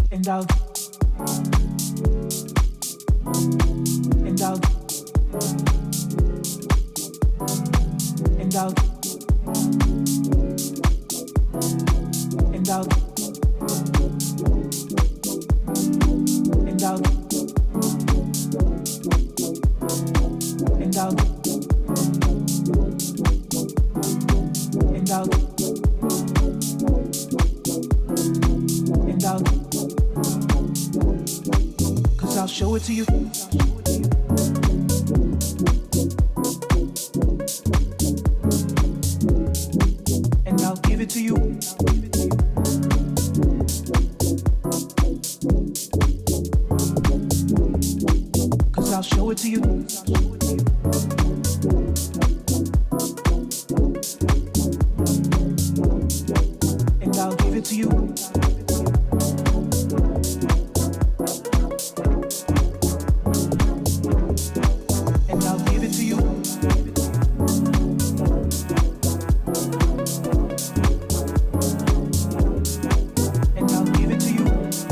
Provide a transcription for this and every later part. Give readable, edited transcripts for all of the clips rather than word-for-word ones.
and I'll and I'll and I'll and I'll and I'll and I'll and I'll and I'll 'cause I'll show it to you. And I'll give it to you. Cause I'll show it to you. And I'll give it to you. And I'll give it to you. And I'll give it to you.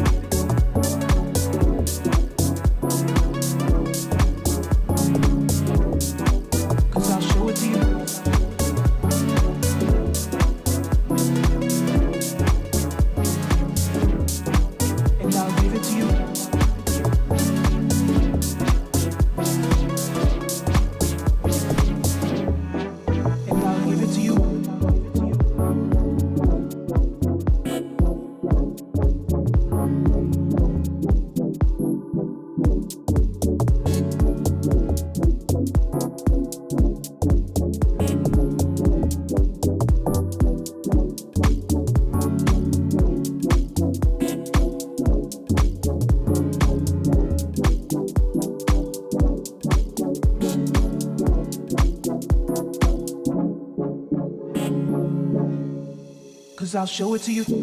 Cause I'll show it to you. And I'll give it to you. And I'll give it to you. Cause I'll show it to you.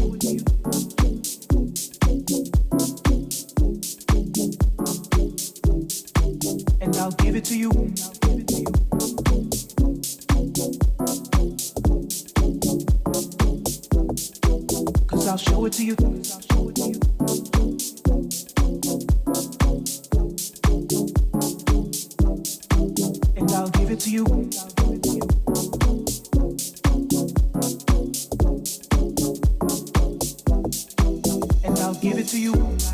And I'll give it to you. Cause I'll show it to you. And I'll give it to you. And I'll give it to you.